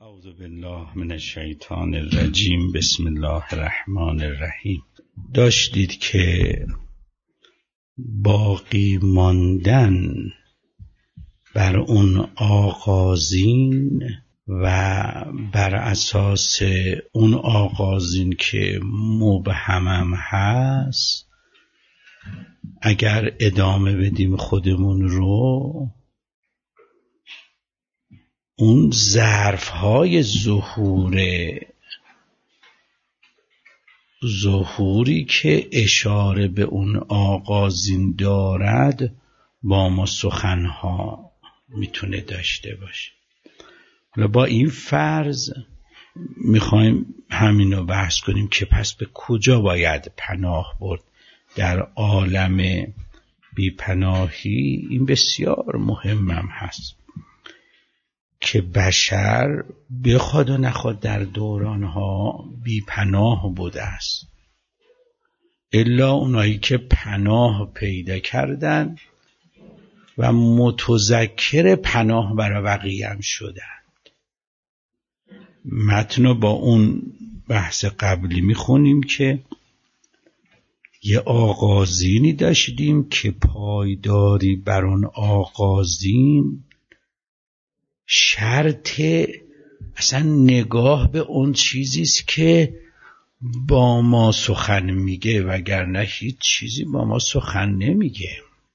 اعوذ بالله من الشیطان الرجیم. بسم الله الرحمن الرحیم. داشتید که باقی ماندن بر اون آغازین و بر اساس اون آغازین که مبهمم هست، اگر ادامه بدیم خودمون رو، اون ظرف‌های ظهوری که اشاره به اون آغازین دارد با ما سخنها میتونه داشته باشه. حالا با این فرض میخوایم همینو بحث کنیم که پس به کجا باید پناه برد در عالم بی‌پناهی. این بسیار مهمم هست که بشر بخواد و نخواد در دورانها بی پناه بوده است، الا اونایی که پناه پیدا کردن و متذکر پناه برای بقیه هم شدند. متن با اون بحث قبلی میخونیم که یه آغازینی داشتیم که پایداری بر اون آغازین شرط اصلا نگاه به اون چیزیست که با ما سخن میگه، وگرنه هیچ چیزی با ما سخن نمیگه.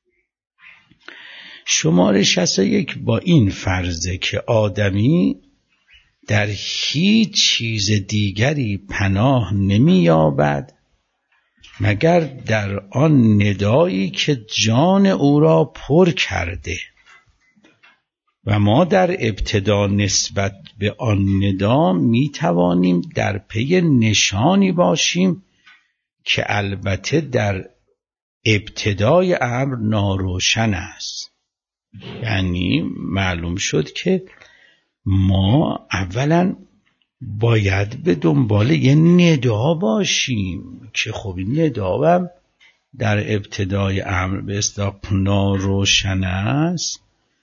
شماره 61 با این فرضه که آدمی در هیچ چیز دیگری پناه نمییابد مگر در آن ندایی که جان او را پر کرده، و ما در ابتدا نسبت به آن ندا می توانیم در پی نشانی باشیم که البته در ابتدای امر ناروشن است. یعنی معلوم شد که ما اولا باید به دنبال یه ندا باشیم که خب این ندا هم در ابتدای امر به اصطلاح ناروشن است.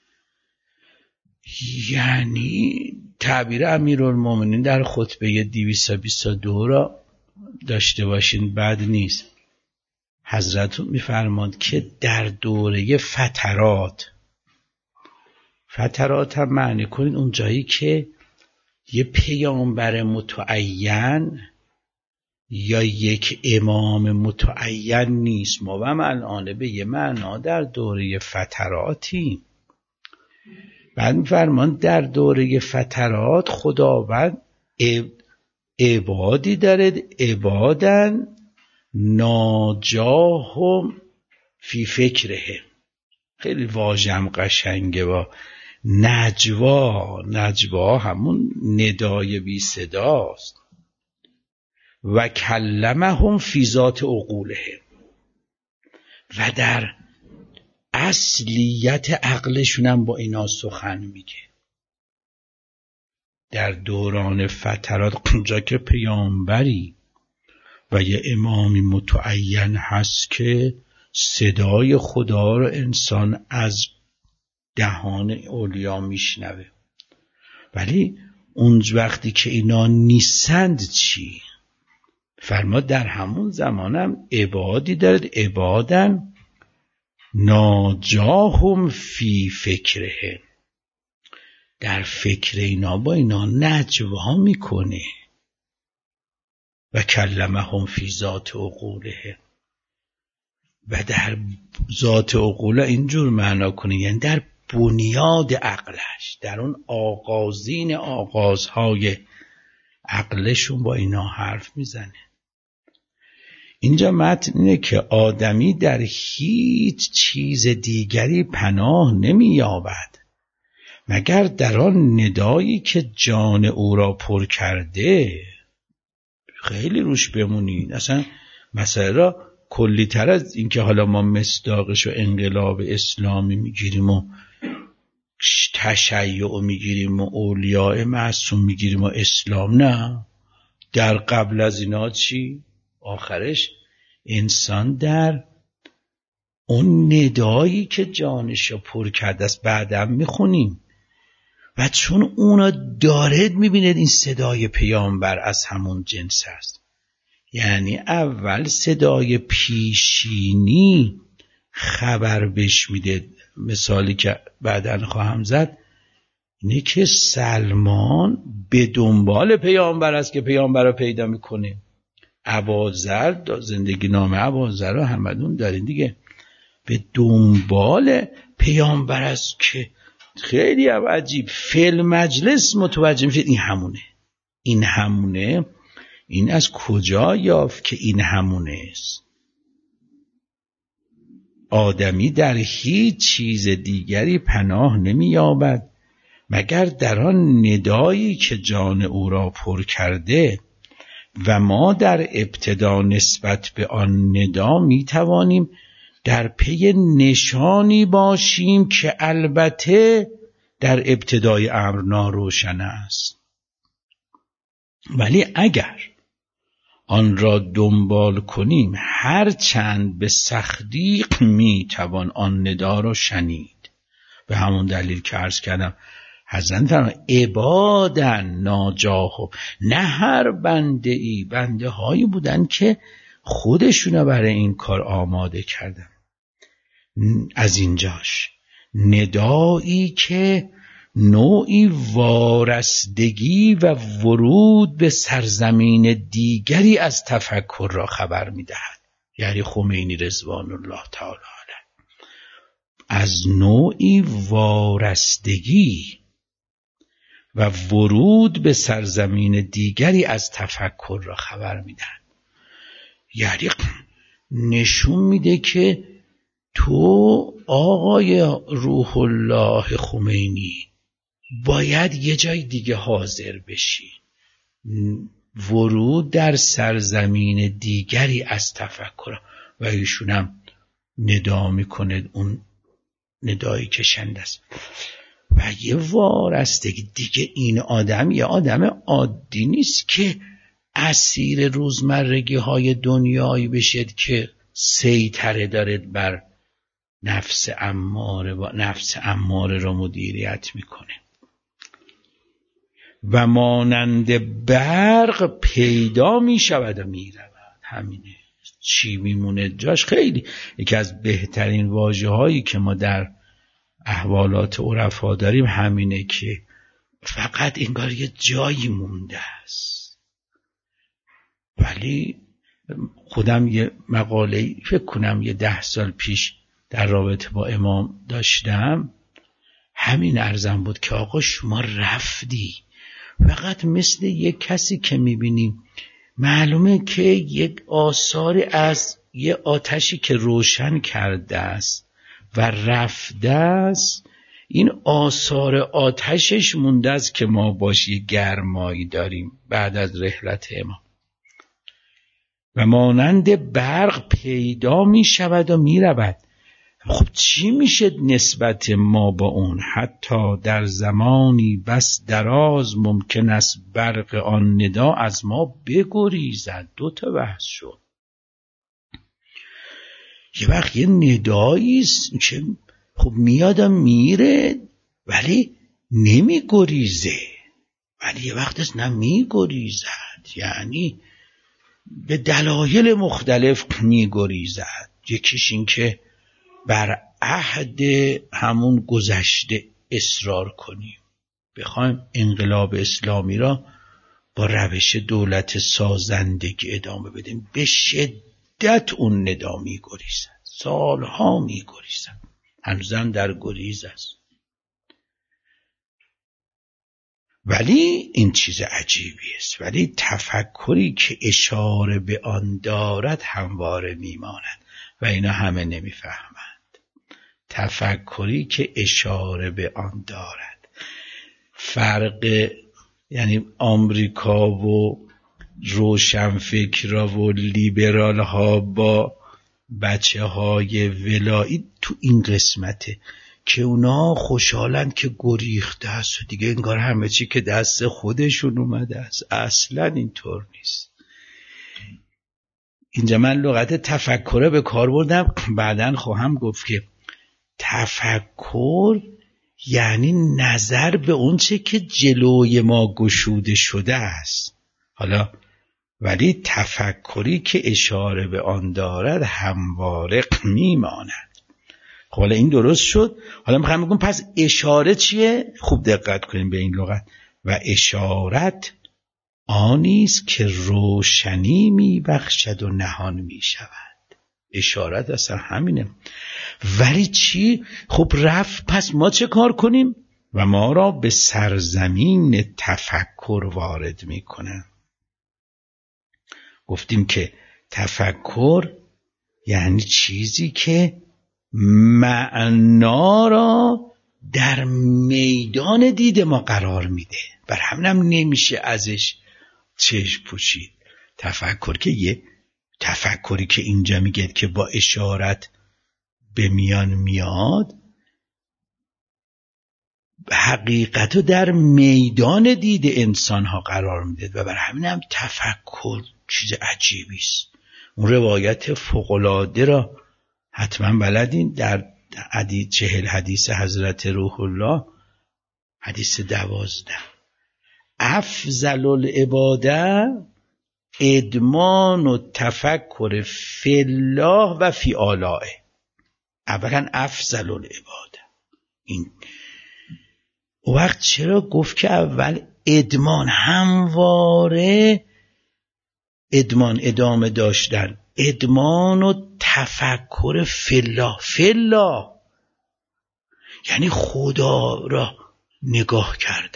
یعنی تعبیر امیرالمومنین در خطبه 222 را داشته باشین بد نیست. حضرتون میفرماد که در دوره فترات هم معنی کنین اون جایی که یه پیامبر متعین یا یک امام متعین نیست. ما هم الان به یه معنا در دوره فتراتیم. بعد می‌فرمان در دوره فترات خداوند عبادی داره، عبادن ناجاهم فی فکره. خیلی واژم قشنگه. با نجوا همون ندای بی صداست. و کلمهم فی ذات عقوله، و در اصلیت عقلشون هم با اینا سخن میگه. در دوران فترات اونجا که پیامبری و یه امامی متعین هست که صدای خدا رو انسان از دهان اولیا میشنوه، ولی اون وقتی که اینا نیستند چی؟ فرماد در همون زمانم عبادی دارد، عبادن ناجاهم فی فکره، در فکر اینا با اینا نجوا میکنه. و کلمهم فی ذات عقوله، و در ذات عقوله اینجور معنا کنه یعنی در بنیاد عقلش، در اون آغازهای عقلشون با اینا حرف میزنه. اینجا متن اینه که آدمی در هیچ چیز دیگری پناه نمی یابد مگر در آن ندایی که جان او را پر کرده. خیلی روش بمونید. اصلا مسئله را کلی تر از این که حالا ما مصداقش و انقلاب اسلامی میگیریم و تشیع میگیریم و اولیاء معصوم میگیریم و اسلام، نه. در قبل از اینا چی؟ آخرش انسان در اون ندایی که جانشو پر کرده است. بعدم میخونیم و چون اونا دارد میبیند این صدای پیامبر از همون جنس است. یعنی اول صدای پیشینی خبر بهش میده. مثالی که بعداً خواهم زد اینه که سلمان به دنبال پیامبر است که پیامبر رو پیدا میکنه. ابوذر، زندگی نامه ابوذر رو همدون دارین دیگه، به دنبال پیامبر است که خیلی هم عجیب فعل مجلس متوجه میشه این همونه. این از کجا یافت که این همونه است؟ آدمی در هیچ چیز دیگری پناه نمی یابد مگر در آن ندایی که جان او را پر کرده و ما در ابتدا نسبت به آن ندا می توانیم در پی نشانی باشیم که البته در ابتدای امر ناروشن است. ولی اگر آن را دنبال کنیم هر چند به سختی می توان آن ندا را شنید. به همون دلیل که عرض کردم حضرت فرمودند عبادن ناجاهم، نه هر بنده هایی بودن که خودشونو برای این کار آماده کردن. از اینجاش ندایی که نوعی وارستگی و ورود به سرزمین دیگری از تفکر را خبر می‌دهد. یعنی خمینی رضوان الله تعالی علیه از نوعی وارستگی و ورود به سرزمین دیگری از تفکر را خبر می‌دهد. یعنی نشون میده که تو آقای روح الله خمینی باید یه جای دیگه حاضر بشی. ورود در سرزمین دیگری از تفکر. و ایشونم ندا میکنه، اون ندایی که شنده است و یه وارستگی دیگه. این آدم یه آدم عادی نیست که اسیر روزمرگی های دنیایی بشید که سیطره دارد بر نفس اماره را مدیریت میکنه. و مانند برق پیدا میشود و میرود. همینه. چی میمونه جاش؟ خیلی یکی از بهترین واژه هایی که ما در احوالات عرفا داریم همینه که فقط انگار یه جایی مونده است. ولی خودم یه مقاله فکر کنم 10 سال پیش در رابطه با امام داشتم، همین عرضم بود که آقا شما رفتی فقط مثل یک کسی که میبینیم معلومه که یک آثاری از یه آتشی که روشن کرده است و رفته است، این آثار آتشش مونده است که ما باش یه گرمایی داریم بعد از رحلت امام. و مانند برق پیدا می شود و می رود. خب چی میشه نسبت ما با اون؟ حتی در زمانی بس دراز ممکن است برق آن ندا از ما بگریزد. 2 تا بحث شد. یه وقت یه نداییست که خب میادم میره ولی نمیگریزه، ولی یه وقت است نمیگریزد، یعنی به دلایل مختلف میگریزد. یکیش این که بر عهد همون گذشته اصرار کنیم، بخوایم انقلاب اسلامی را با روش دولت سازندگی ادامه بدیم. به شدت اون ندا میگریزد، سالها میگریزد، هنوزم در گریز است. ولی این چیز عجیبی است. ولی تفکری که اشاره به آن دارد همواره میماند و اینا همه نمیفهمند. تفکری که اشاره به آن دارد، فرق یعنی آمریکا و روشنفکرها و لیبرال ها با بچه های ولایی تو این قسمته که اونا خوشحالند که گریخته است و دیگه انگار همه چی که دست خودشون اومده است. اصلا اینطور نیست. اینجا من لغت تفکره به کار بردم، بعداً خواهم گفت که تفکر یعنی نظر به اون چه که جلوی ما گشوده شده است. حالا ولی تفکری که اشاره به آن دارد همواره میماند. خب حالا این درست شد. حالا میخوام بگم پس اشاره چیه؟ خوب دقت کنیم به این لغت. و اشارت آنیست که روشنی میبخشد و نهان میشود. اشارت اصلا همینه. ولی چی؟ خب رفت، پس ما چه کار کنیم؟ و ما را به سرزمین تفکر وارد میکنه. گفتیم که تفکر یعنی چیزی که معنا را در میدان دید ما قرار میده. بر همینم نمیشه ازش چشم پوشید. تفکر که یه تفکری که اینجا میگه که با اشارت به میان میاد، حقیقتو در میدان دید انسان ها قرار میده و بر همینم تفکر چیز عجیبی است. اون روایت فوق‌العاده را حتما بلدین، در 40 حدیث حضرت روح الله، حدیث 12: افضل العباده ادمان و تفکر فی الله و فی آلائه. اولا افضل العباده. این وقت چرا گفت که اول ادمان؟ همواره ادمان، ادامه داشتن، ادمان و تفکر فی الله. فی الله یعنی خدا را نگاه کردن،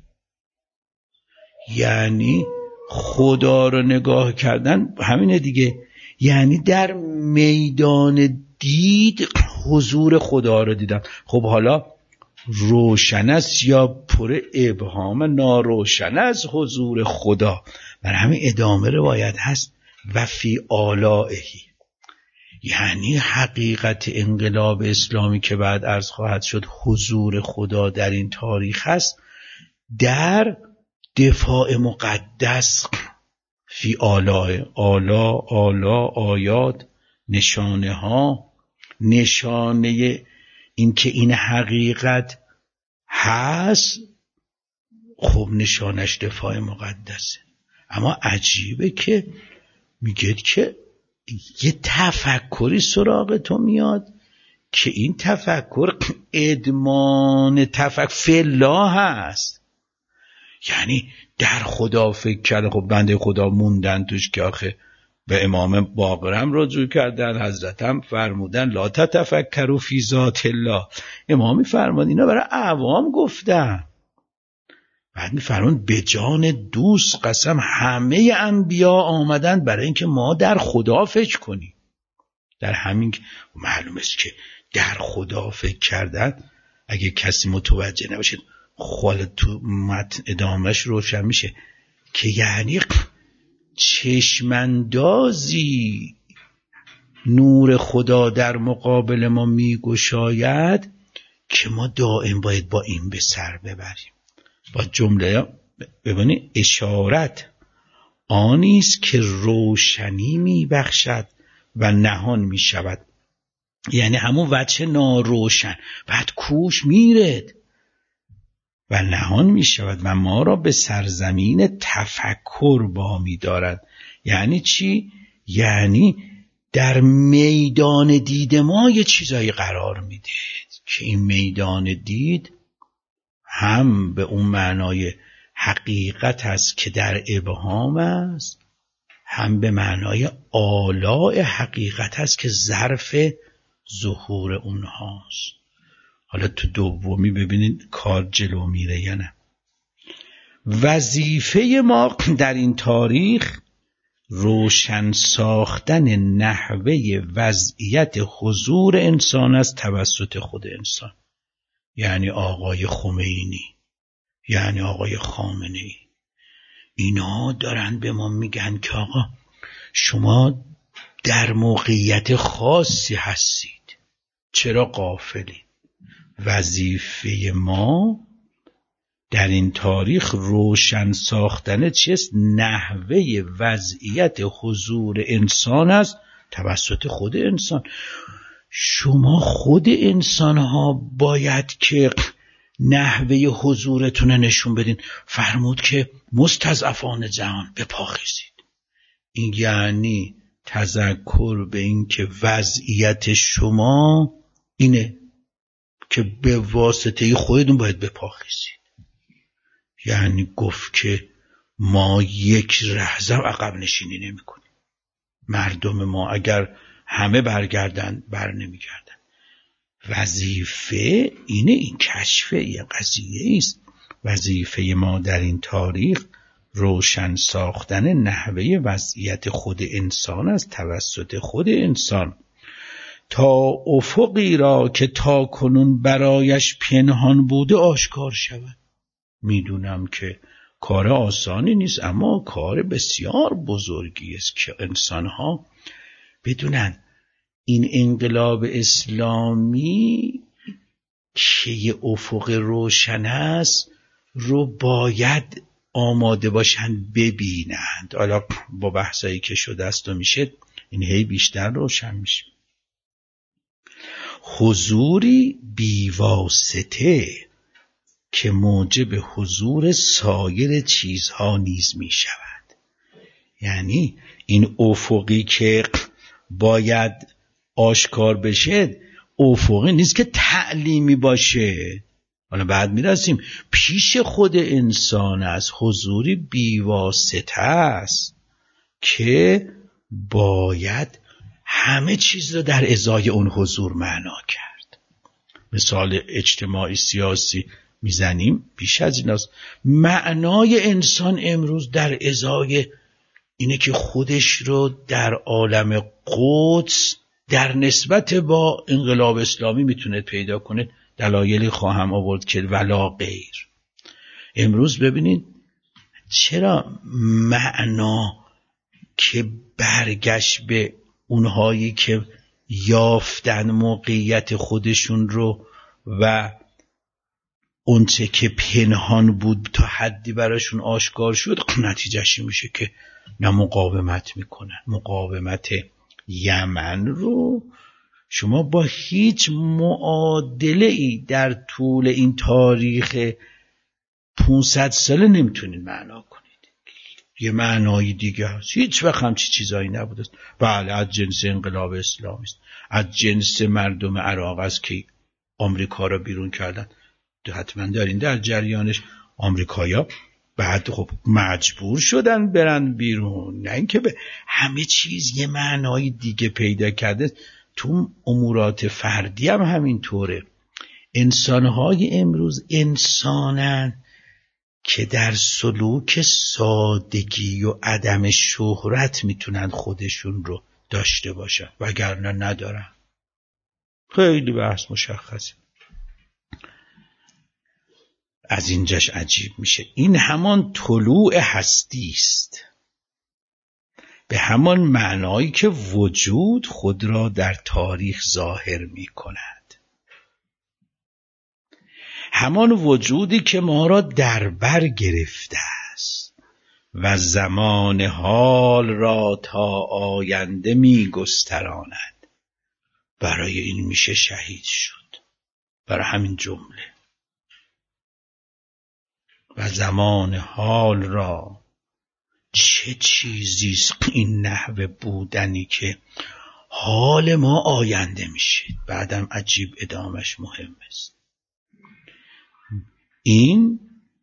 یعنی خدا را نگاه کردن همینه دیگه. یعنی در میدان دید حضور خدا را دیدن. خب حالا روشن است یا پر ابهام، ناروشن از حضور خدا. بر همین ادامه روایت هست و فی آلائهی، یعنی حقیقت انقلاب اسلامی که بعد عرض خواهد شد حضور خدا در این تاریخ هست در دفاع مقدس. فی آلائه، آلا آیات، نشانه ها، نشانه این که این حقیقت هست. خب نشانش دفاع مقدسه. اما عجیبه که میگه که یه تفکری سراغ تو میاد که این تفکر ادمان تفکر فی الله هست. یعنی در خدا فکر کرده. خب بنده خدا موندن توش که آخه به امام باقرم رجوع کردن، حضرت هم فرمودن لا تتفکروا فی ذات الله. امامی فرمود اینا برای عوام گفتن. بعد میفرمون به جان دوست قسم همه انبیا آمدن برای اینکه ما در خدا فکر کنیم. در همین معلوم است که در خدا فکر کردن، اگه کسی متوجه نباشه خال تو متن ادامهش روشن میشه که یعنی چشماندازی نور خدا در مقابل ما میگشاید که ما دائم باید با این به سر ببریم. با جمله ببینید اشارت آنیست که روشنی میبخشد و نهان میشود. یعنی همون وجه ناروشن بعد کوش میرد و نهان میشود و ما را به سرزمین تفکر با میدارد. یعنی چی؟ یعنی در میدان دید ما یه چیزایی قرار میده که این میدان دید هم به اون معنای حقیقت است که در ابهام است، هم به معنای آلاء حقیقت است که ظرف ظهور اونهاست. حالا تو دومی ببینید کار جلو میره یا نه. وظیفه ما در این تاریخ روشن ساختن نحوه وضعیت حضور انسان است توسط خود انسان. یعنی آقای خمینی، یعنی آقای خامنه‌ای، اینا دارن به ما میگن که آقا شما در موقعیت خاصی هستید، چرا غافلید؟ وظیفه ما در این تاریخ روشن ساختن چیست؟ نحوه وضعیت حضور انسان است توسط خود انسان. شما خود انسان ها باید که نحوه حضورتون نشون بدین. فرمود که مستضعفان جهان بپاخیزید. این یعنی تذکر به این که وضعیت شما اینه که به واسطه خودتون باید بپاخیزید. یعنی گفت که ما یک لحظه عقب نشینی نمی کنیم. مردم ما اگر همه برگردن بر نمیگردن. وظیفه اینه، این کشفه یه قضیه است. وظیفه ما در این تاریخ روشن ساختن نحوه وضعیت خود انسان است توسط خود انسان، تا افقی را که تا کنون برایش پنهان بوده آشکار شود. میدونم که کار آسانی نیست، اما کار بسیار بزرگی است که انسانها بدونن این انقلاب اسلامی که یه افق روشن است رو باید آماده باشن ببینند. حالا با بحثایی که شده است و میشه این هی بیشتر روشن میشه. حضوری بیواسطه که موجب حضور سایر چیزها نیز می شود. یعنی این افقی که باید آشکار بشه افقی نیست که تعلیمی باشه. حالا بعد می رسیم پیش خود انسان از حضوری بیواسطه است که باید همه چیز رو در ازای اون حضور معنا کرد. مثال اجتماعی سیاسی میزنیم بیش از ایناست. معنای انسان امروز در ازای اینه که خودش رو در عالم قدس در نسبت با انقلاب اسلامی میتونه پیدا کنه. دلایلی خواهم آورد که ولا غیر. امروز ببینید چرا معنا که برگشت به اونهایی که یافتن موقعیت خودشون رو و اونچه که پنهان بود تا حدی براشون آشکار شد، نتیجهش میشه که نه مقاومت میکنن. مقاومت یمن رو شما با هیچ معادله ای در طول این تاریخ 500 ساله نمیتونید معنا کنید. یه معنای دیگه هست. هیچ وقت همچی چیزایی نبوده. بله از جنس انقلاب اسلامی است، از جنس مردم عراق است که آمریکا را بیرون کردن. حتما دارین در جریانش. آمریکایا بعد خب مجبور شدن برن بیرون، نه اینکه به همه چیز یه معنای دیگه پیدا کرده. تو امورات فردی هم همینطوره. انسانهای امروز انسانن که در سلوک سادگی و عدم شهرت میتونن خودشون رو داشته باشن، وگرنه ندارن. خیلی بحث مشخصه. از اینجاش عجیب میشه. این همان طلوع هستی است، به همان معنایی که وجود خود را در تاریخ ظاهر می کند. همان وجودی که ما را در بر گرفته است و زمان حال را تا آینده می گستراند. برای این میشه شهید شد. برای همین جمله و زمان حال را. چه چیزیست این نحوه بودنی که حال ما آینده میشه؟ بعدم عجیب ادامش مهم است. این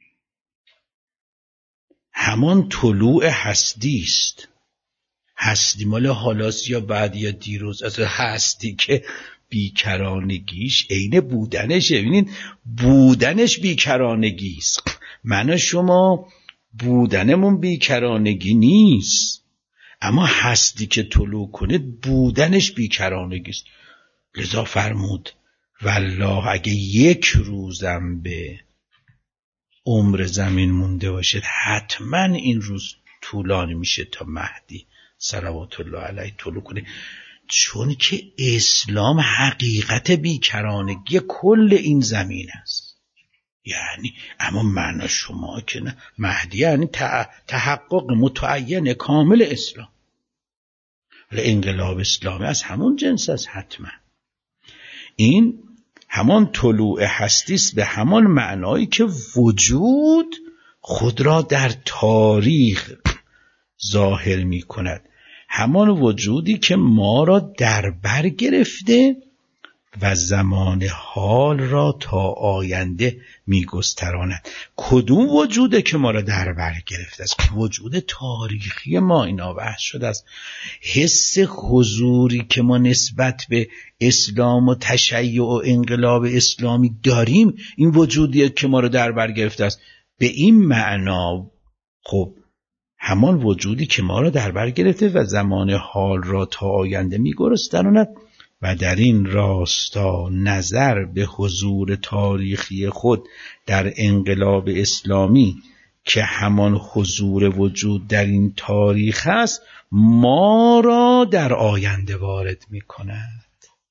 همان طلوع هستی است. هستی مال حالاست یا بعد یا دیروز؟ از هستی که بیکرانگیش عین بودنشه. ببینید بودنش بیکرانگیست. من و شما بودنمون بیکرانگی نیست، اما هستی که طلوع کنه بودنش بیکرانگیست. لذا فرمود والله اگه یک روزم به عمر زمین مونده باشد حتما این روز طولانی میشه تا مهدی صلوات الله علیه طلوع کنه. چون که اسلام حقیقت بیکرانگی کل این زمین است. یعنی اما معنا شما که نه، مهدی یعنی تحقق متعین کامل اسلام. ولی انقلاب اسلامی از همون جنس است. حتما این همان طلوع هستی است به همان معنایی که وجود خود را در تاریخ ظاهر می کند، همان وجودی که ما را در بر گرفته و زمان حال را تا آینده می گستراند. کدوم وجوده که ما را در بر گرفته است؟ وجود تاریخی ما. اینا بحث شده است. حس حضوری که ما نسبت به اسلام و تشیع و انقلاب اسلامی داریم، این وجودیه که ما را در بر گرفته است. به این معنا خب همان وجودی که ما را در بر گرفته و زمان حال را تا آینده می گستراند و در این راستا نظر به حضور تاریخی خود در انقلاب اسلامی که همان حضور وجود در این تاریخ است ما را در آینده وارد می کند.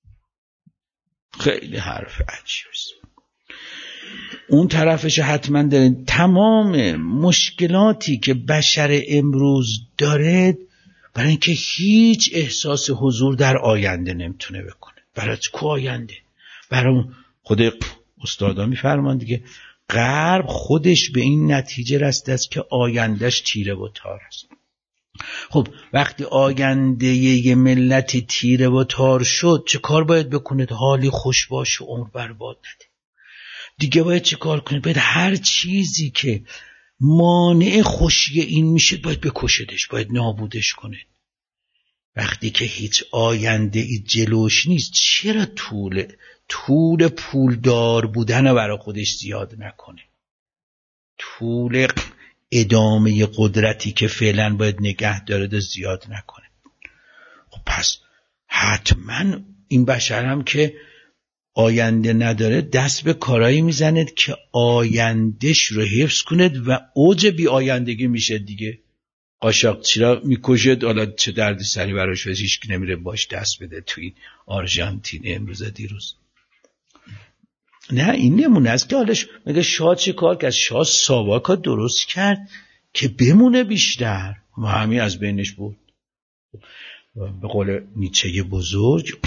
خیلی حرف عجیبست. اون طرفش حتما دارین. تمام مشکلاتی که بشر امروز داره برای اینکه هیچ احساس حضور در آینده نمیتونه بکنه. برای کو آینده؟ برای خود استادا میفرمان دیگه، غرب خودش به این نتیجه رسیده است که آیندهش تیره و تار است. خب وقتی آینده یه ملتی تیره و تار شد چه کار باید بکنه؟ حالی خوش باشه، عمر برباد نده. دیگه باید چه کار کنه؟ باید هر چیزی که مانع خوشی این میشه باید بکشدش، باید نابودش کنه. وقتی که هیچ آینده ای جلوش نیست چرا طول پولدار بودن برای خودش زیاد نکنه؟ طول ادامه قدرتی که فعلا باید نگه داره زیاد نکنه. خب پس حتما این بشر هم که آینده نداره دست به کارایی میزند که آیندهش رو حفظ کند و اوج بی آیندگی میشه دیگه. قاچاقچی را میکشد، حالا چه دردی سری براش واسه هیچ کی نمیره باش دست بده توی آرژانتین امروز دیروز. نه این نمونه است که حالش مگه شاه چه کار کرد؟ شاه ساواکا درست کرد که بمونه بیشتر و همین از بینش بود. به قول نیچه بزرگ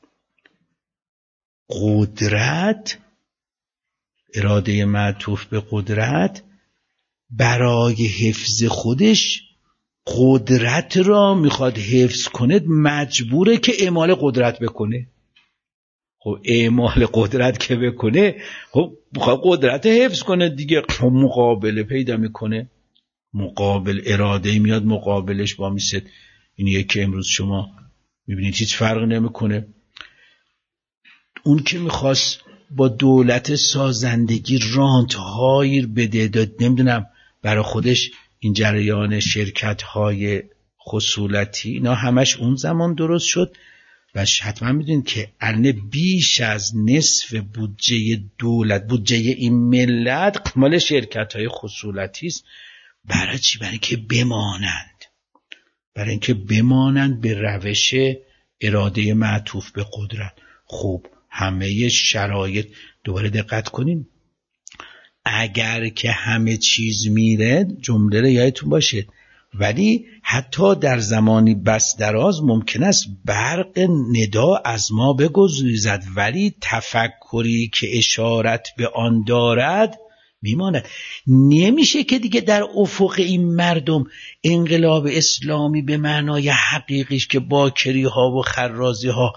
قدرت، اراده معطوف به قدرت، برای حفظ خودش قدرت را میخواد حفظ کنه، مجبوره که اعمال قدرت بکنه. خب اعمال قدرت که بکنه خب میخواد قدرت حفظ کنه دیگه. خب مقابله پیدا میکنه، مقابل اراده میاد مقابلش با میسد. اینیه که امروز شما میبینید هیچ فرق نمیکنه. اون که میخواست با دولت سازندگی رانت هایی بده داد، نمیدونم برای خودش این جریان شرکت های خصولتی اینا همش اون زمان درست شد و حتما میدونید که الان بیش از نصف بودجه دولت، بودجه این ملت مال شرکت های خصولتی است. برای چی؟ برای اینکه بمانند، برای اینکه بمانند به روش اراده معطوف به قدرت. خب همه شرایط، دوباره دقت کنیم، اگر که همه چیز میره، جمله رو یادتون باشه، ولی حتی در زمانی بس دراز ممکن است برق ندا از ما بگریزد ولی تفکری که اشارت به آن دارد میماند. نمیشه که دیگه در افق این مردم انقلاب اسلامی به معنای حقیقیش که باکری ها و خرازی ها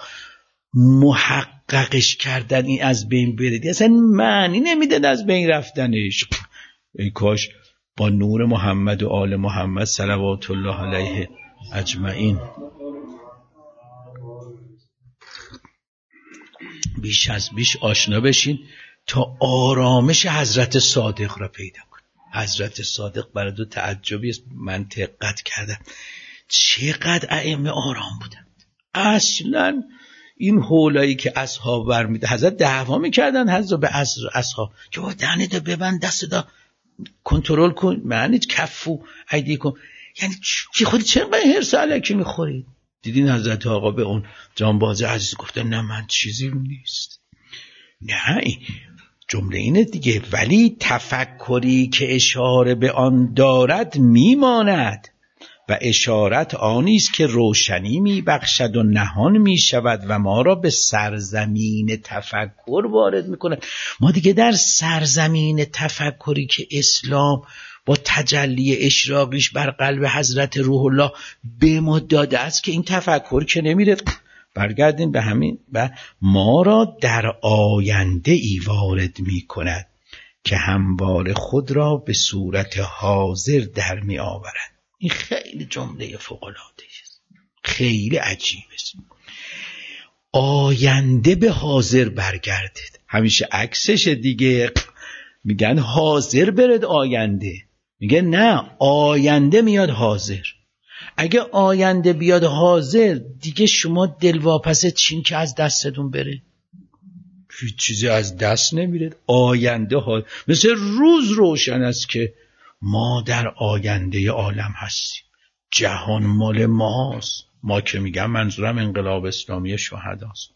محققش کردن این از بین برید، اصلا معنی نمیده از بین رفتنش. ای کاش با نور محمد و آل محمد صلوات الله علیه اجمعین بیش از بیش آشنا بشین تا آرامش حضرت صادق را پیدا کن. حضرت صادق برای دو تعجبی است، من دقت کردم چقدر ائمه آرام بودن. اصلا این حولایی که اصحاب برمیده حضرت دعوا میکردن حضرت به اصحاب که با دهنه دا ببند، دست دا کنترل کن، معنی کفو ایدی کن. یعنی چی خودی چرا هرس الکی میخورید؟ دیدین حضرت آقا به اون جانباز عزیز گفتن نه من چیزی نیست. نه جمله اینه دیگه، ولی تفکری که اشاره به آن دارد میماند و اشارت آنیست که روشنی می بخشد و نهان می شود و ما را به سرزمین تفکر وارد می کند. ما دیگه در سرزمین تفکری که اسلام با تجلی اشراقیش بر قلب حضرت روح الله به ما داده است که این تفکر که نمیره. برگردیم به همین و ما را در آینده ای وارد می کند که هموار خود را به صورت حاضر در می آورد. این خیلی جمله فوق‌العاده است، خیلی عجیب است. آینده به حاضر برگردید. همیشه عکسش دیگه، میگن حاضر برد آینده، میگه نه آینده میاد حاضر. اگه آینده بیاد حاضر دیگه شما دلواپس چین که از دستتون بره، هیچ چیزی از دست نمیره. آینده مثل روز روشن است که ما در آینده عالم هستیم، جهان مال ماست. ما که میگم منظورم انقلاب اسلامی شهداست.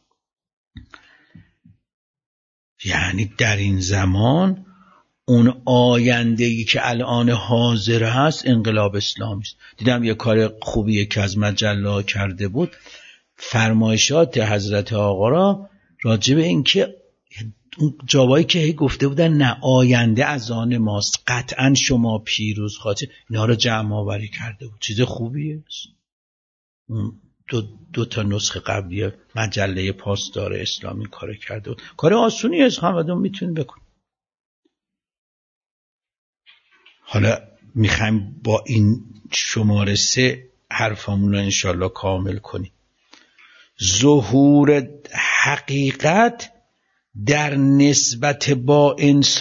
یعنی در این زمان اون آینده‌ای که الان حاضر هست انقلاب اسلامی است. دیدم یه کار خوبی که از مجله کرده بود، فرمایشات حضرت آقا را راجع به این که جوابایی که گفته بودن نه آینده از آن ماست، قطعا شما پیروز خواهید، اینا رو جمع آوری کرده بود. چیز خوبیه. دو تا نسخه قبلی مجله پاسدار اسلامی کار کرده بود. کار آسونی است، همدون میتونید بکن. حالا میخوایم با این شماره 3 حرفمون رو انشالله کامل کنیم. ظهور حقیقت در نسبت با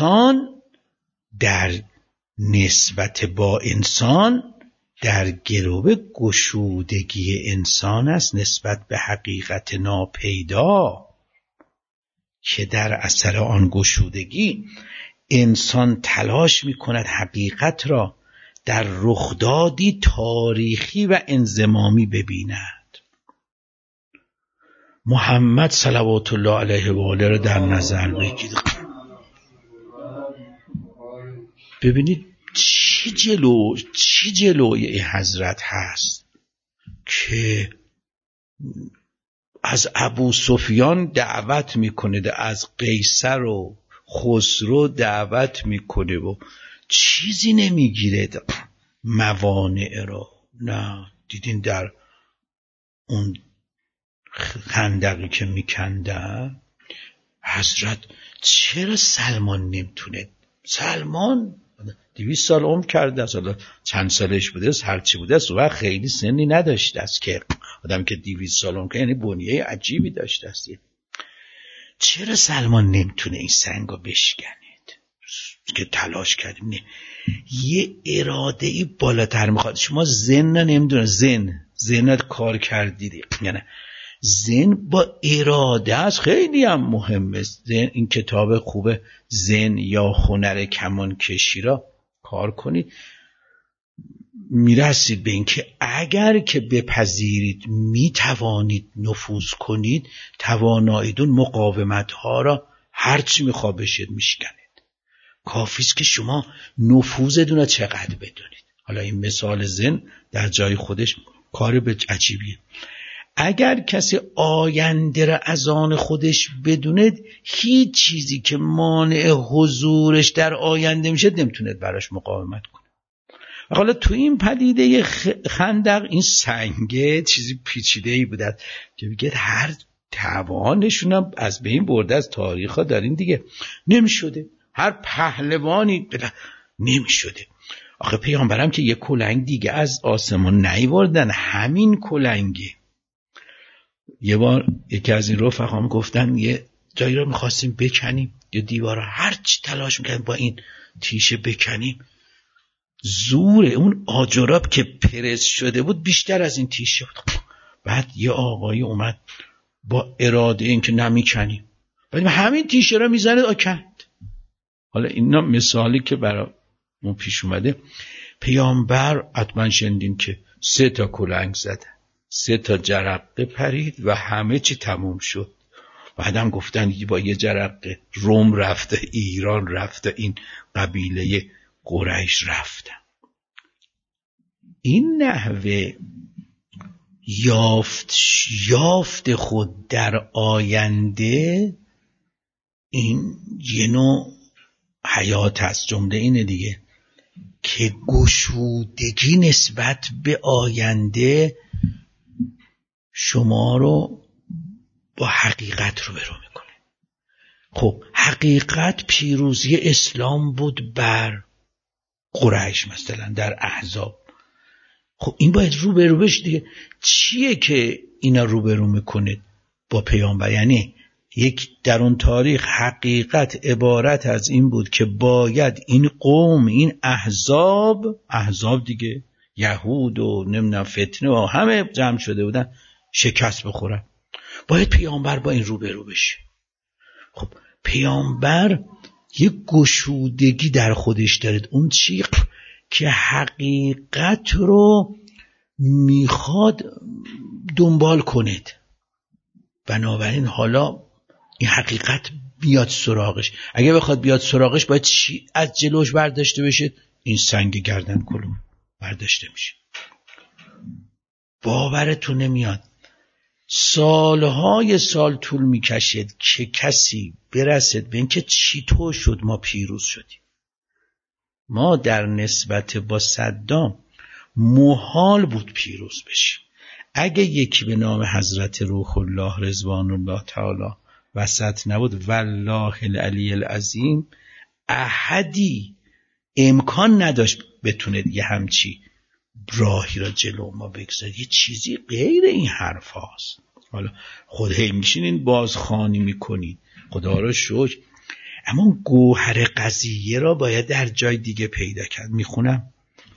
انسان در گرو گشودگی انسان است نسبت به حقیقت ناپیدا، که در اثر آن گشودگی انسان تلاش می کند حقیقت را در رخدادی تاریخی و انضمامی ببیند. محمد صلوات الله علیه و آله را در نظر بگیرید. ببینید چی جلوی حضرت هست که از ابو سفیان دعوت میکنه، از قیصر و خسرو دعوت میکنه و چیزی نمیگیره موانع رو. نه دیدین در اون خندقی که میکنده حضرت چرا سلمان نمیتونه؟ سلمان 200 سال عمر کرده است، حالا چند سالش بوده است، هرچی بوده است، و خیلی سنی نداشته است که آدم که 200 سال عمر کرده یعنی بنیه عجیبی داشته است. چرا سلمان نمیتونه این سنگو بشکنید که تلاش کردیم؟ نه، یه اراده ای بالاتر میخواد. شما زن نمیدونه، زن کار کردید، یعنی زن با اراده است، خیلی هم مهمه. زن، این کتاب خوبه زن یا هنر کمان کشی را کار کنید، میرسید به این که اگر که بپذیرید میتوانید نفوذ کنید، تواناییدون مقاومت ها را هرچی میخوا بشید میشکنید. کافیست که شما نفوذتون را چقدر بدونید. حالا این مثال زن در جای خودش کار به عجیبیه. اگر کسی آینده را از آن خودش بدوند، هیچ چیزی که مانع حضورش در آینده میشه نمیتونه براش مقاومت کنه. حالا تو این پدیده خندق این سنگه چیزی پیچیده‌ای بوده که میگه هر توانشون هم از بین برده از تاریخ ها دارین دیگه، نمیشده. هر پهلوانی نمیشده. آخه پیامبرم که یک کلنگ دیگه از آسمان نیوردن، همین کلنگه. یه بار یکی از این رفقام گفتن یه جایی رو میخواستیم بکنیم، یه دیوار رو هر چی تلاش میکنیم با این تیشه بکنیم، زور اون آجراب که پرس شده بود بیشتر از این تیشه بود. بعد یه آقایی اومد با اراده این که نمیکنیم، بعد همین تیشه رو میزنه آکند. حالا اینا مثالی که برامون پیش اومده. پیامبر حتما شنیدین که 3 تا کلنگ زدن، 3 تا جرقه پرید و همه چی تموم شد. بعدم گفتن با یه جرقه روم رفته، ایران رفته، این قبیله قریش رفتن. این نحوه یافت خود در آینده، این یه نوع حیات هست. جمله اینه دیگه که گشودگی نسبت به آینده شما رو با حقیقت روبرو میکنه. خب حقیقت پیروزی اسلام بود بر قریش مثلا در احزاب. خب این باید روبرو بشه دیگه. چیه که اینا روبرو میکنه با پیامبر؟ یعنی یک در اون تاریخ حقیقت عبارت از این بود که باید این قوم، این احزاب دیگه، یهود و نمیدونم فتنه و همه جمع شده بودن، شکست بخورن. باید پیامبر با این روبرو بشه. خب پیامبر یک گشودگی در خودش دارد. اون چی که حقیقت رو میخواد دنبال کنید، بنابراین حالا این حقیقت بیاد سراغش. اگه بخواد بیاد سراغش باید چی از جلوش برداشته بشه؟ این سنگ گردن کلوم برداشته میشه. باورتون نمیاد سالهای سال طول میکشید که کسی برسد به اینکه چطور شد ما پیروز شدیم. ما در نسبت با صدام محال بود پیروز بشیم. اگه یکی به نام حضرت روح الله رضوان الله تعالی وسط نبود، والله العلی العظیم، احدی امکان نداشت بتونه یه همچی راهی را جلو ما بگذاره. یه چیزی غیر این حرف هاست. حالا خود هی میشینین بازخوانی میکنین، خدا را شکر، اما گوهر قضیه را باید در جای دیگه پیدا کرد. میخونم: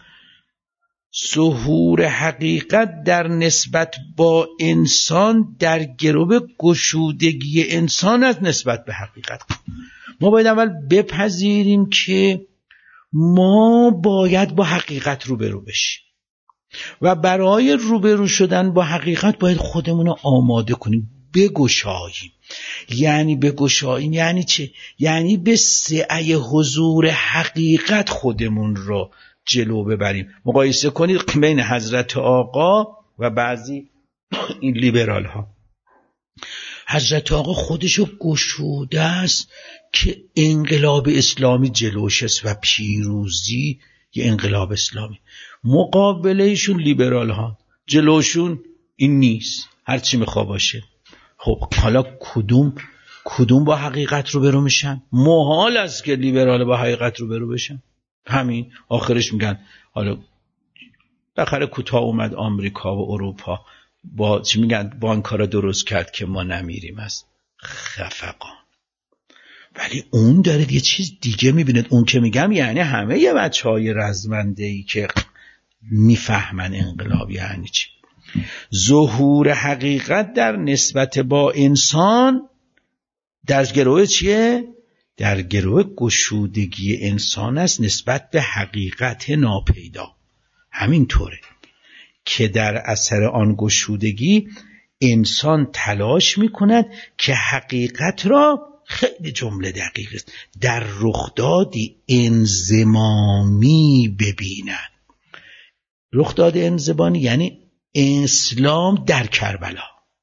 ظهور حقیقت در نسبت با انسان در گرو گشودگی انسان از نسبت به حقیقت. ما باید اول بپذیریم که ما باید با حقیقت روبرو بشیم و برای روبرو شدن با حقیقت باید خودمون رو آماده کنیم، بگشاییم. یعنی بگشاییم یعنی چه؟ یعنی به سعی حضور حقیقت خودمون رو جلو ببریم. مقایسه کنید بین حضرت آقا و بعضی این لیبرال ها. حضرت آقا خودشو گشوده است که انقلاب اسلامی جلوش است و پیروزی یه انقلاب اسلامی. مقابلهشون لیبرال ها، جلوشون این نیست، هرچی میخوا باشه. خب حالا کدوم با حقیقت رو برو میشن؟ محال است که لیبرال با حقیقت رو برو بشن. همین آخرش میگن حالا بخره کوتاه اومد آمریکا و اروپا با چی میگن بانک‌ها رو درست کرد که ما نمیریم از خفقان. ولی اون داره یه چیز دیگه میبیند. اون که میگم یعنی همه یه بچهای رزمنده‌ای که میفهمن انقلاب یعنی چی. ظهور حقیقت در نسبت با انسان در گروه چیه؟ در گروه گشودگی انسان است نسبت به حقیقت ناپیدا. همین طوره که در اثر آن گشودگی انسان تلاش میکند که حقیقت را، خیلی جمله دقیق است، در رخدادی انضمامی ببیند. رخداد انضمامی یعنی اسلام در کربلا.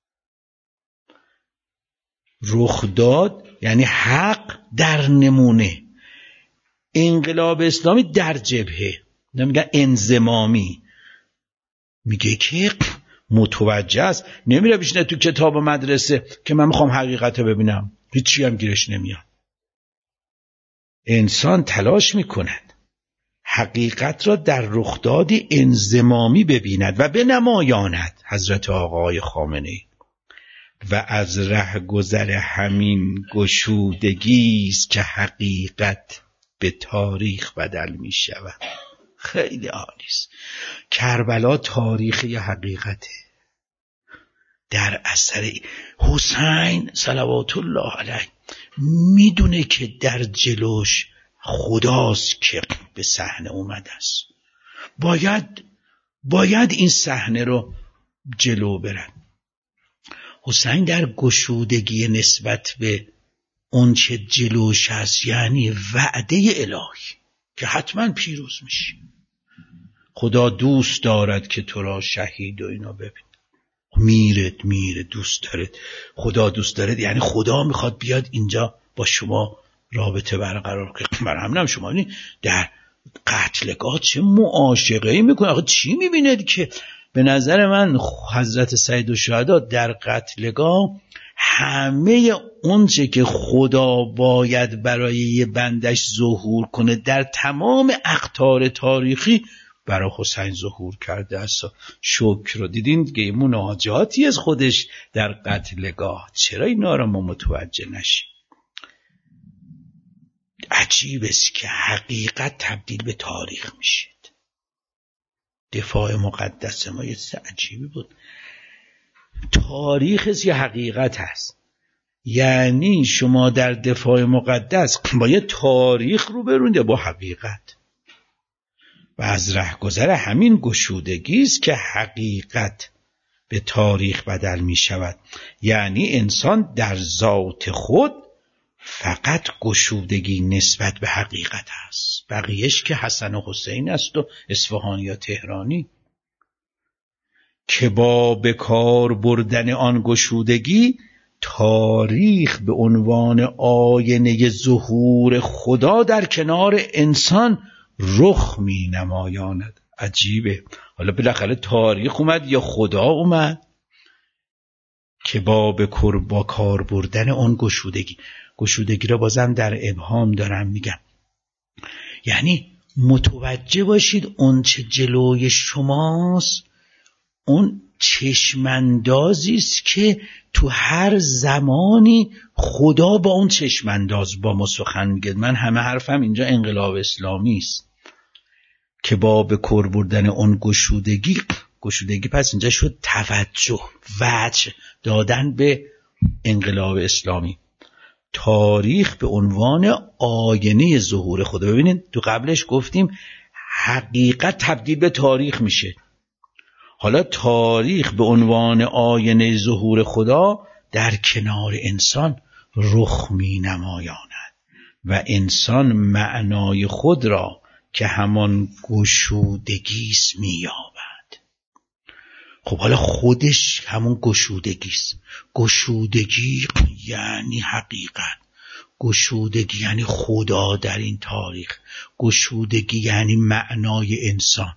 رخداد یعنی حق در نمونه. انقلاب اسلامی در جبهه. نمیگن انضمامی، میگه که متوجه است، نمیره بشینه تو کتاب مدرسه که من میخوام حقیقت رو ببینم، هیچی هم گیرش نمیاد. انسان تلاش میکند حقیقت را در رخدادی انضمامی ببیند و بنمایاند. حضرت آقای خامنه‌ای: و از ره گذر همین گشودگی است که حقیقت به تاریخ بدل می شود. خیلی عالی است. کربلا تاریخ یه حقیقته. در اثر حسین صلوات الله علیه میدونه که در جلوش خداست که به صحنه اومده است. باید این صحنه رو جلو برن. حسین در گشودگی نسبت به اون چه جلوش هست، یعنی وعده الهی که حتما پیروز میشی. خدا دوست دارد که تو را شهید و اینا. ببین میره دوست دارد، خدا دوست دارد، یعنی خدا میخواد بیاد اینجا با شما رابطه برقرار کنه. برای همینم شما در قتلگاه چه معاشقه‌ای میکنه. آخه چی میبیند که به نظر من حضرت سیدالشهدا در قتلگاه همه اونچه که خدا باید برای یه بندش ظهور کنه در تمام اقطار تاریخی برای حسین ظهور کرده است. شکر رو دیدین که مناجاتی از خودش در قتلگاه. چرا اینا رو ما متوجه نشیم؟ عجیب است که حقیقت تبدیل به تاریخ میشه. دفاع مقدس ما یه چیز عجیبی بود. تاریخ است یا حقیقت هست؟ یعنی شما در دفاع مقدس با یه تاریخ روبرونید با حقیقت، و از رهگذر همین گشودگی است که حقیقت به تاریخ بدل می شود. یعنی انسان در ذات خود فقط گشودگی نسبت به حقیقت است، بقیهش که حسن و حسین است و اصفهانی یا تهرانی. که با به کار بردن آن گشودگی تاریخ به عنوان آینه ظهور خدا در کنار انسان رخ می نمایاند. عجیبه. حالا بالاخره تاریخ اومد یا خدا اومد؟ که با کار بردن اون گشودگی را بازم در ابهام دارم میگم. یعنی متوجه باشید اون چه جلوی شماست اون چشماندازی است که تو هر زمانی خدا با اون چشمانداز با ما سخن میگه. من همه حرفم اینجا انقلاب اسلامی است. که با به کار بردن اون گشودگی پس اینجا شد توجه، وجه دادن به انقلاب اسلامی. تاریخ به عنوان آینه ظهور خدا. ببینید تو قبلش گفتیم حقیقت تبدیل به تاریخ میشه. حالا تاریخ به عنوان آینه ظهور خدا در کنار انسان رخ می نمایاند و انسان معنای خود را که همان گشودگیست می یابد. خب حالا خودش همون گشودگیست. گشودگی یعنی حقیقت، گشودگی یعنی خدا در این تاریخ، گشودگی یعنی معنای انسان،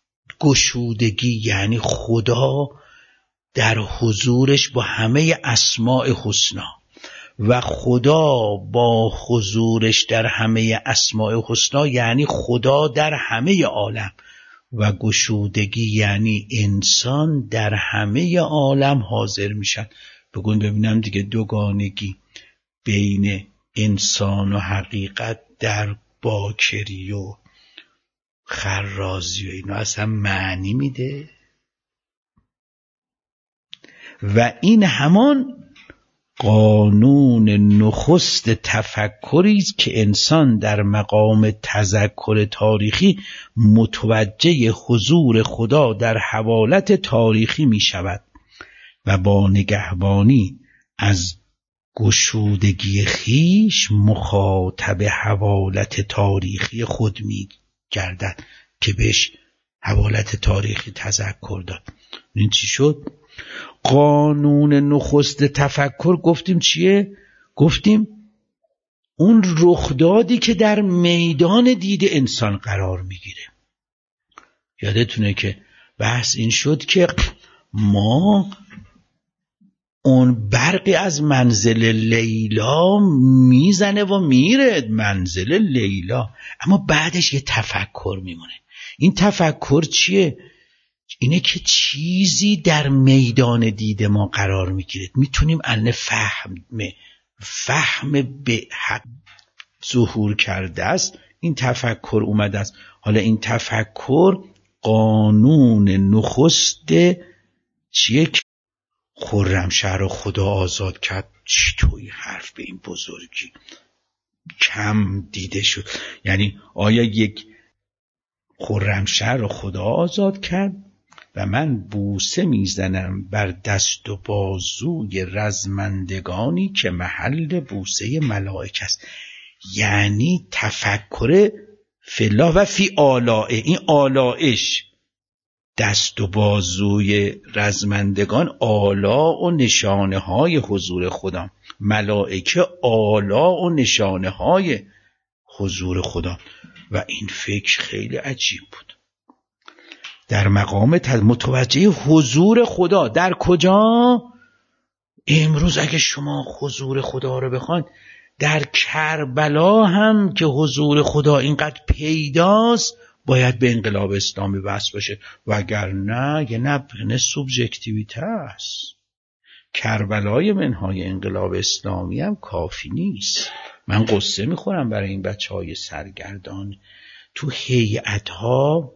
گشودگی یعنی خدا در حضورش با همه اسماء حسنا و خدا با حضورش در همه اسماء حسنا یعنی خدا در همه عالم و گشودگی یعنی انسان در همه عالم حاضر میشن. بگون ببینم دیگه دوگانگی بین انسان و حقیقت در باکری و خرازی و اینا اصلا معنی میده؟ و این همان قانون نخست تفکری است که انسان در مقام تذکر تاریخی متوجه حضور خدا در حوالت تاریخی می شود و با نگهبانی از گشودگی خیش مخاطب حوالت تاریخی خود می گردد که بهش حوالت تاریخی تذکر داد. این چی شد؟ قانون نخست تفکر گفتیم چیه؟ گفتیم اون رخدادی که در میدان دید انسان قرار میگیره. یادتونه که بحث این شد که ما اون برقی از منزل لیلا میزنه و میره منزل لیلا، اما بعدش یه تفکر میمونه. این تفکر چیه؟ اینه که چیزی در میدان دید ما قرار میگیره، میتونیم ان فهم به حق ظهور کرده است. این تفکر اومده است. حالا این تفکر قانون نخست چیه که خرمشهر رو خدا آزاد کرد. چطوری حرف به این بزرگی کم دیده شد؟ یعنی آیا یک خرمشهر رو خدا آزاد کرد و من بوسه میزنم بر دست و بازوی رزمندگانی که محل بوسه ملائکه است. یعنی تفکر فی الله و فی آلائه، این آلائش دست و بازوی رزمندگان آلا و نشانه های حضور خدا، ملائکه آلا و نشانه های حضور خدا. و این فکر خیلی عجیب بود. در مقام متوجه حضور خدا در کجا؟ امروز اگه شما حضور خدا رو بخواید، در کربلا هم که حضور خدا اینقدر پیداست باید به انقلاب اسلامی وصل باشه، وگرنه یه نبنه سوبژکتیویته است. کربلای منهای انقلاب اسلامی هم کافی نیست. من قصه میخورم برای این بچه‌های سرگردان. تو هیئت‌ها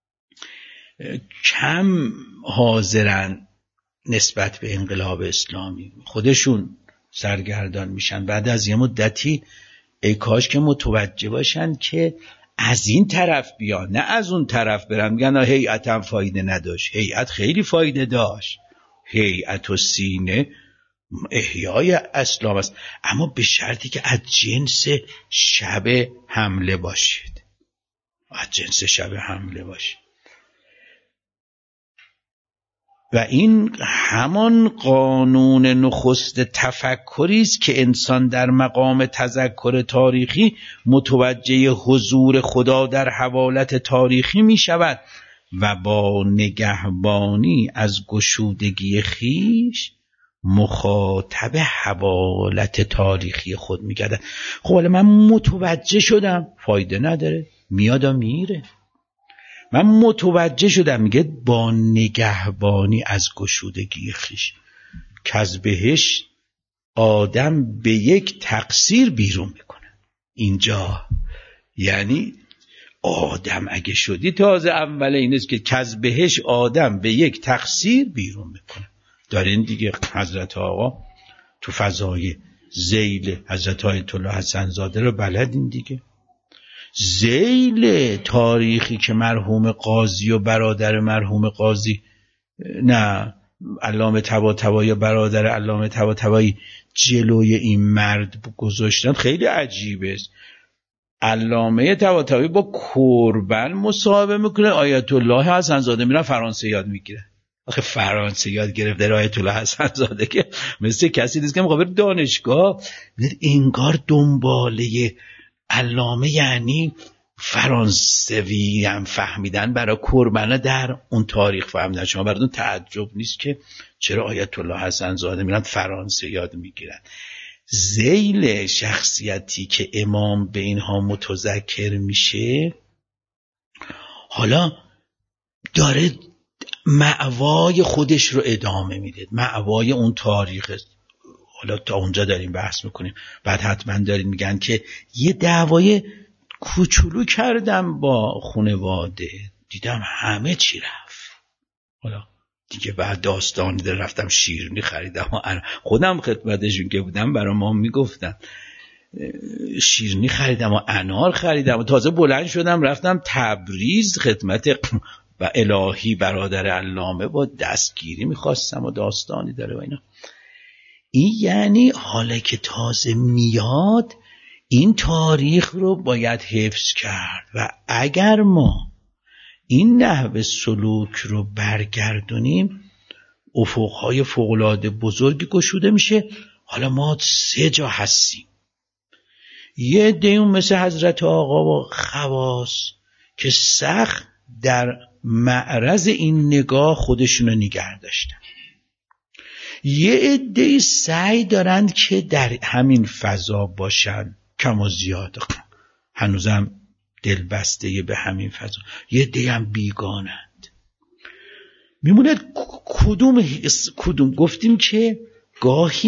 کم حاضرن نسبت به انقلاب اسلامی، خودشون سرگردان میشن. بعد از یه مدتی ای کاش که متوجه باشن که از این طرف بیان نه از اون طرف برن میگن هیئت هم فایده نداشت. هیئت خیلی فایده داشت. هیئت و سینه احیای اسلام است، اما به شرطی که از جنس شب حمله باشید. از جنس شب حمله باشید. و این همان قانون نخست تفکری است که انسان در مقام تذکر تاریخی متوجه حضور خدا در حوالت تاریخی می شود و با نگهبانی از گشودگی خیش مخاطب حوالت تاریخی خود می گردد. خب حالا من متوجه شدم، فایده نداره، میاد و میره. من متوجه شدم، میگه با نگهبانی از گشودگی خیش، که از بهش آدم به یک تقصیر بیرون میکنه. اینجا یعنی آدم اگه شدی، تازه اول این است که از بهش آدم به یک تقصیر بیرون میکنه. دارین دیگه حضرت آقا تو فضای ذیل حضرت آیت الله حسن زاده رو بلدین دیگه. ذیل تاریخی که مرحوم قاضی و برادر مرحوم قاضی، نه علامه طباطبایی و برادر علامه طباطبایی جلوی این مرد گذاشتن خیلی عجیبه است. علامه طباطبایی با کربن مصاحبه میکنه، آیت الله حسن زاده میرن فرانسه یاد میگیره. آخه فرانسه یاد گرفته آیت الله حسن زاده که مثل کسی نیست که مقابل دانشگاه انگار دنباله علامه، یعنی فرانسوی هم فهمیدن برای کربنه در اون تاریخ فهمیدن. شما براتون تعجب نیست که چرا آیت الله حسن زاده میرن فرانسه یاد میگیرن. ذیل شخصیتی که امام به اینها متذکر میشه، حالا داره مأوای خودش رو ادامه میده، مأوای اون تاریخ است. حالا تا اونجا داریم بحث میکنیم، بعد حتما داریم میگن که یه دعوای کوچولو کردم با خانواده، دیدم همه چی رفت. حالا دیگه بعد داستانی در رفتم شیرینی خریدم و خودم خدمتشون که بودم برای ما میگفتن شیرینی خریدم و انار خریدم و تازه بلند شدم رفتم تبریز خدمت و الهی برادر علامه با دستگیری میخواستم و داستانی داره و اینا. این یعنی حالا که تازه میاد این تاریخ رو باید حفظ کرد و اگر ما این نحوه سلوک رو برگردونیم افقهای فوق‌العاده بزرگی گشوده میشه. حالا ما 3 جا هستیم. یه دیون مثل حضرت آقا و خواص که سخت در معرض این نگاه خودشونو نگه داشتن. یه عده‌ای سعی دارند که در همین فضا باشن، کم و زیاد هنوزم دلبسته به همین فضا. یه عده‌ای هم بیگانند. میمونه کدوم گفتیم که گاهی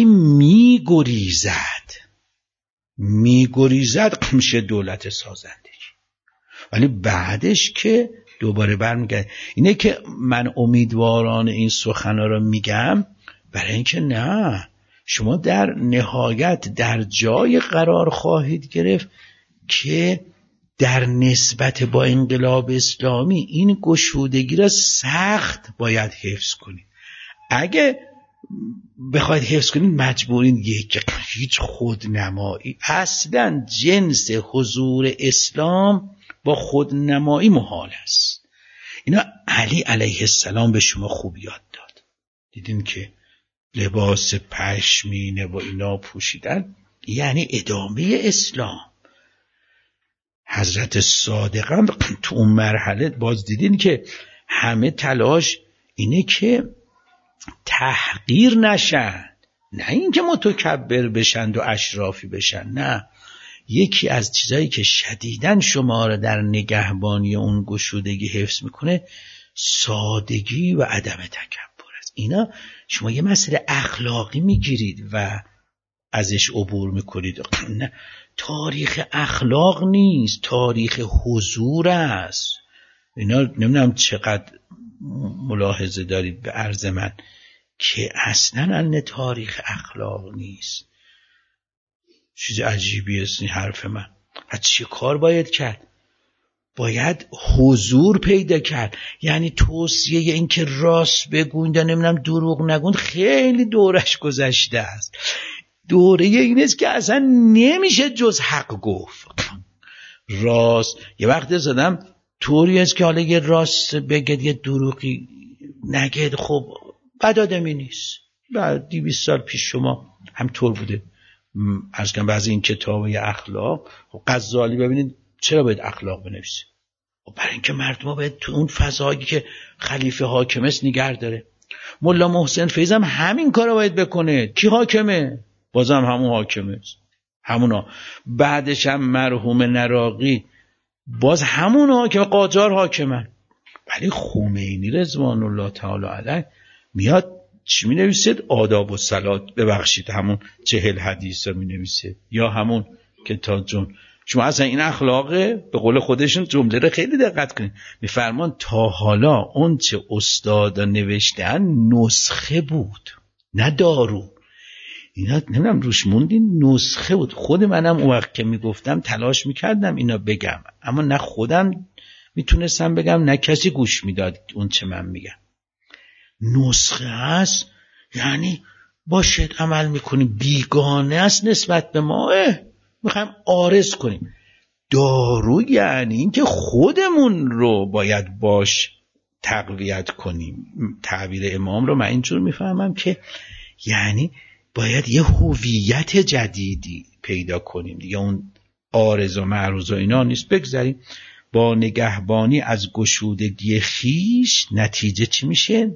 میگریزد میشه دولت سازندگی، ولی بعدش که دوباره برمیگرده. اینه که من امیدواران این سخنا رو میگم برای اینکه نه، شما در نهایت در جای قرار خواهید گرفت که در نسبت با انقلاب اسلامی این گشودگی را سخت باید حفظ کنید. اگه بخواید حفظ کنید مجبورین هیچ خودنمایی، اصلا جنس حضور اسلام با خودنمایی محال است. اینا علی علیه السلام به شما خوب یاد داد. دیدین که لباس پشمینه و اینا پوشیدن یعنی ادامه اسلام. حضرت صادق هم تو اون مرحله باز دیدین که همه تلاش اینه که تحقیر نشن، نه اینکه متکبر بشن و اشرافی بشن. نه، یکی از چیزایی که شدیداً شما را در نگهبانی اون گشودگی حفظ میکنه سادگی و عدم تکبر است. اینا شما یه مسئله اخلاقی میگیرید و ازش عبور میکنید. نه، تاریخ اخلاق نیست، تاریخ حضور است. اینا نمیدونم چقدر ملاحظه دارید به عرض من که اصلا ان تاریخ اخلاق نیست. چیز عجیبی است این حرف من. از چه کار باید کرد؟ باید حضور پیدا کرد. یعنی توصیه این که راست بگوین نمیدونم دروغ نگوین خیلی دورش گذشته است. دوره این است که اصلا نمیشه جز حق گفت. راست یه وقت زدم طوری است که حالا یه راست بگید یه دروغی نگید، خب بد آدمی نیست. بعد 200 سال پیش شما همطور بوده. عرض کنم بعضی این کتابه اخلاق، غزالی ببینید چرا باید اخلاق بنویسه؟ برای اینکه مردم باید تو اون فضایی که خلیفه حاکم است نگه داره. ملا محسن فیض هم همین کارو باید بکنه. کی حاکمه؟ بازم همون حاکمه است. همونا. بعدش هم مرحوم نراقی باز همون حاکم، قاجار حاکمن. ولی خمینی رضوان الله تعالی علیه میاد چی می نویسید؟ آداب و صلات، ببخشید همون 40 حدیث رو می نویسه، یا همون کتاب جون. شما اصلا این اخلاقه به قول خودشون جمله رو خیلی دقت کنید. میفرمان تا حالا اون چه استادا نوشتن نسخه بود نه دارو. اینا نمیدونم روش موندین، نسخه بود. خود منم اون وقت که میگفتم تلاش میکردم اینا بگم، اما نه خودم میتونستم بگم نه کسی گوش میداد اون چه من میگم. نسخه هست یعنی باشید عمل میکنیم، بیگانه است نسبت به ما، میخوایم عارض کنیم. دارو یعنی اینکه خودمون رو باید باش تقویت کنیم. تعبیر امام رو من اینجور میفهمم که یعنی باید یه هویت جدیدی پیدا کنیم دیگه. اون عارض و معروض و اینا نیست. بگذاریم با نگهبانی از گشودگی خیش نتیجه چی میشه؟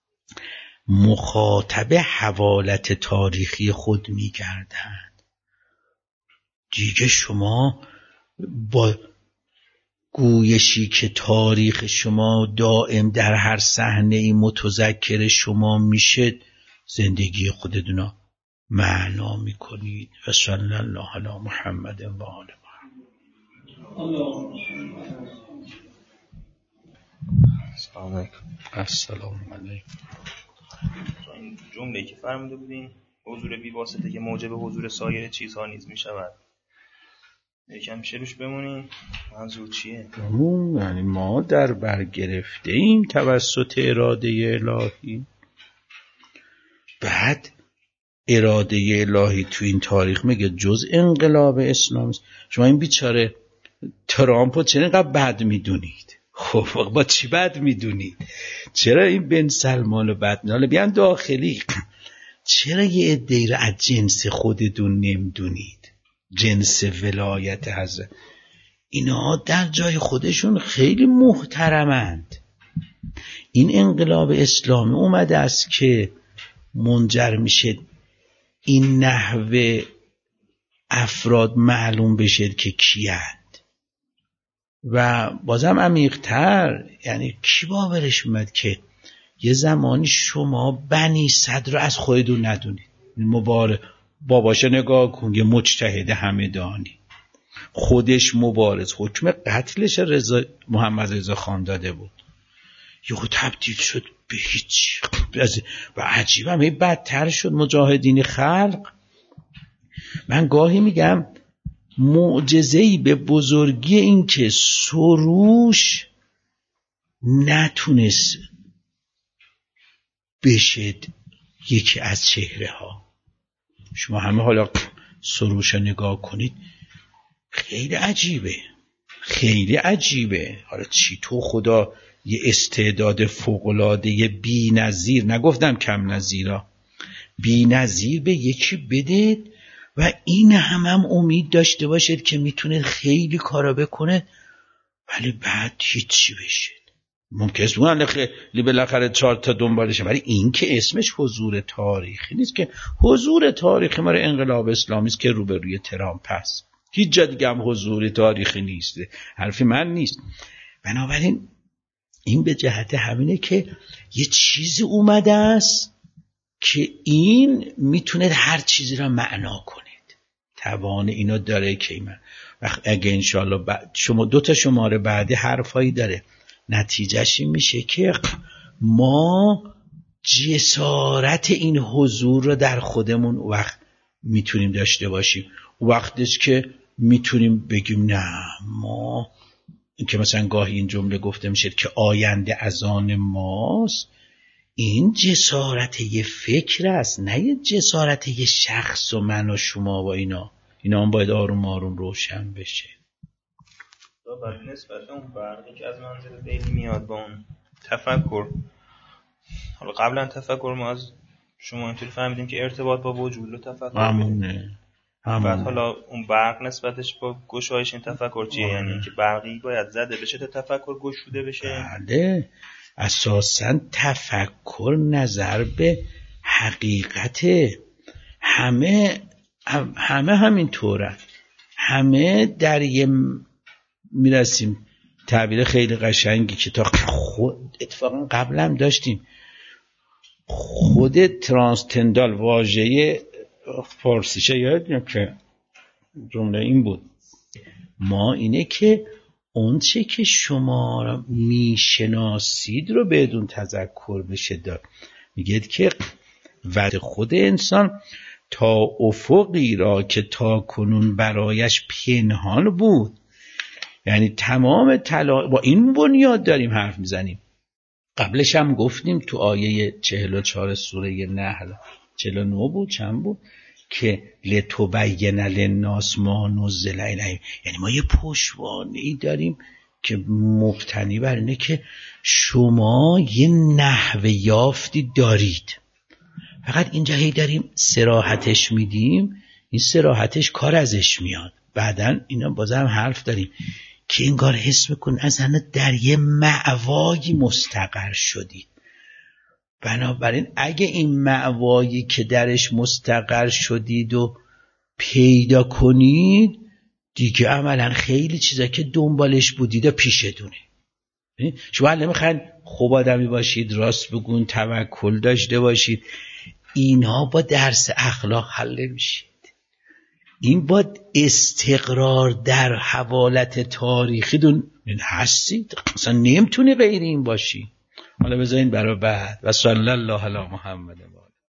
مخاطب حوالت تاریخی خود میگردند. دیگه شما با گویشی که تاریخ شما دائم در هر صحنه‌ای متذکر شما میشه، زندگی خودتون معنا میکنید. و صلی الله علی محمد و آل محمد. السلام علیکم. جمله‌ای که فرموده بودین حضور بی واسطه که موجب حضور سایر چیزها نیز میشود، یکم شروش بمونین منظور چیه؟ یعنی ما در بر گرفته ایم توسط اراده الهی. بعد اراده الهی تو این تاریخ میگه جز انقلاب اسلام. شما این بیچاره ترامپو چرا اینقدر بد میدونید؟ خب با چی بد میدونید؟ چرا این بن سلمان رو بد میدونید؟ بیان داخلی چرا یه عده‌ای رو از جنس خودتون نمیدونید؟ جنس ولایت حضرت اینا در جای خودشون خیلی محترمند. این انقلاب اسلامی اومده است که منجر میشه این نحوه افراد معلوم بشه که کیند. و بازم عمیق‌تر، یعنی کی باورش اومد که یه زمانی شما بنی صدر رو از خودتون ندونید؟ مبارک باباشه نگاه کن، یه مجتهد همدانی، خودش مبارز، حکم قتلش محمد رضا خان داده بود، یهو تبدیل شد به هیچ. و عجیبم هی بدتر شد. مجاهدین خلق، من گاهی میگم معجزه‌ای به بزرگی این که سروش نتونست بشد یکی از چهره ها. شما همه حالا سروش رو نگاه کنید، خیلی عجیبه، خیلی عجیبه. حالا چی تو خدا یه استعداد فوق‌العاده بی‌نظیر، نگفتم کم نظیرا، بی‌نظیر به یکی بدید و این هم امید داشته باشید که میتونه خیلی کارا بکنه ولی بعد هیچی بشه. ممکنه اون خیلی بالاخره 4 تا دنبالشه، ولی این که اسمش حضور تاریخی نیست. که حضور تاریخی مال انقلاب اسلامی است که روبروی ترامپ هست، هیچ جا دیگه هم حضور تاریخی نیست، حرفی من نیست. بنابراین این به جهت همینه که یه چیزی اومده است که این میتونه هر چیزی را معنا کنید، توان اینو داره که من اگه انشالله شما 2 تا شماره بعدی حرفایی داره، نتیجهش این میشه که ما جسارت این حضور رو در خودمون وقت میتونیم داشته باشیم. وقتش که میتونیم بگیم نه ما، که مثلا گاهی این جمله گفته میشه که آینده از آن ماست، این جسارت یه فکر است، نه یه جسارت یه شخص و من و شما و اینا هم باید آروم آروم روشن بشه. بعد نسبت اون برقی که از منظر بیلی میاد با اون تفکر، حالا قبلا تفکر ما از شما اینطوری فهمیدیم که ارتباط با وجود و تفکر همونه. بعد حالا اون برق نسبتش با گشایش این تفکر چیه؟ یعنی که برقی باید زده بشه تا تفکر گشوده بشه؟ بله، اساساً تفکر نظر به حقیقت همه همین طوره، همه در یه میرسیم. تعبیر خیلی قشنگی که تا خود اتفاقا قبلا داشتیم، خود ترانسندنتال واژه فارسیشه یادم که جمله این بود، ما اینه که اون چه که شما میشناسید رو بدون تذکر بشه داد. میگید که وجه خود انسان تا افقی را که تا کنون برایش پنهان بود، یعنی تمام با این بنیاد داریم حرف میزنیم. قبلش هم گفتیم تو آیه 44 سوره نحل 49 بود چند بود که لتبین للناس ما نزل الیهم، یعنی ما یه پشتوانه‌ای داریم که مبتنی بر اینه که شما یه نحوه یافتی دارید، فقط اینجا هی داریم صراحتش میدیم، این صراحتش کار ازش میاد. بعدن اینا بازم حرف داریم که انگار حس میکن اصلا در یه مأوایی مستقر شدید. بنابراین اگه این مأوایی که درش مستقر شدید و پیدا کنید دیگه عملا خیلی چیزا که دنبالش بودید و پیشتونه. شما نمیخواین خوب آدمی باشید، راست بگون، توکل داشته باشید، اینها با درس اخلاق حل میشید. این با استقرار در حوالت تاریخی دون هستید، اصلا نمیتونه غیر این باشی. حالا بذارین برای بعد. و صلی الله علی محمد.